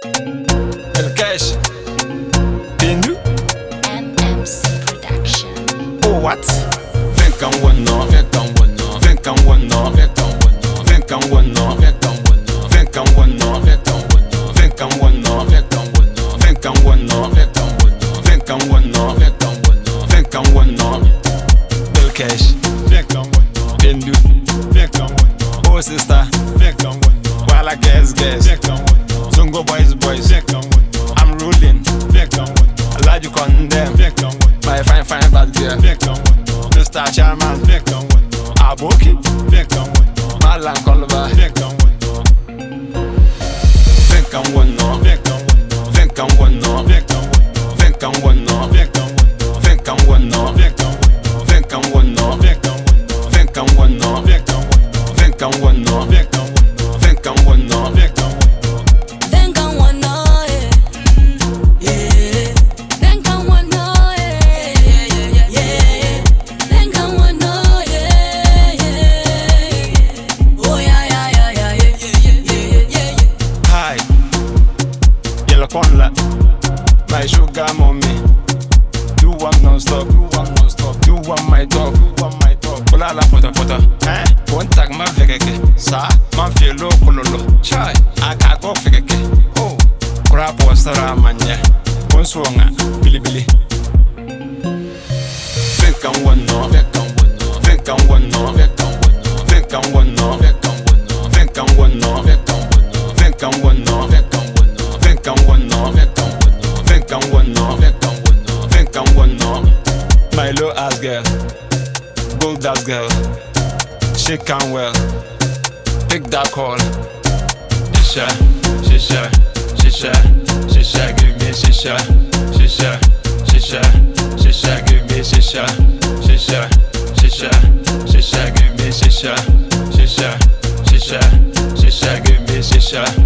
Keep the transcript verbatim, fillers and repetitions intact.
El Cash, Bindu, M M C Production. oh what? Vem cá um ano, vem cá um ano, vem cá um ano, vem cá um ano, vem cá um ano, vem cá um ano, vem cá um ano, vem cá um ano, vem cá um ano, vem cá um ano, vem cá um ano, vem cá um ano, vem cá um ano, vem cá um ano, vem cá um ano. El Cash, vem cá um ano, Bindu, vem cá um ano, oh sister, vem cá um ano, while I guess guess, vem cá um ano, Zongo boys boys, vem cá um ano, I'm ruling, vem cá um ano, I like you condemn, vem cá um ano, my fine fine bad girl, vem cá um ano, mister Chairman, vem cá um ano, Aboki, vem cá um ano, Malan Kolba, vem cá um ano, vem cá um ano, vem cá um ano, vem cá um ano, vem cá um ano, vem cá um ano, vem cá um ano, vem cá um ano, vem cá um ano, vem cá um ano, vem cá um ano, vem cá um ano, vem cá um ano, vem cá um ano, vem cá um ano, vem cá um ano, vem cá um ano. Vem cá um ano, yeah. Vem cá um ano, yeah, yeah. Vem cá um ano, yeah, yeah. Oh yeah, yeah, yeah, yeah, yeah, yeah, yeah, yeah. Hi, yellow corn my sugar mommy. Do one non-stop, do one non-stop, do one my dog, do one my dog. Kula la pota pota, eh? One tag ma vekeke, sa man fielo kololo. Chai, aka go vekeke. Oh, crap was tara manye. One swanga, bili bili. Venka one no, venka one no, venka one no, venka one no, venka one no, venka one no, venka one no, venka one no, venka one no, venka one no, venka one no, venka one no, venka one no, venka one no. My low ass girl, gold ass girl, she can well. Pick that call. Shisha, shisha, shisha, shisha, give me shisha, shisha, shisha, shisha, give me shisha, shisha, shisha, shisha, give me shisha, shisha, shisha, shisha, give me shisha.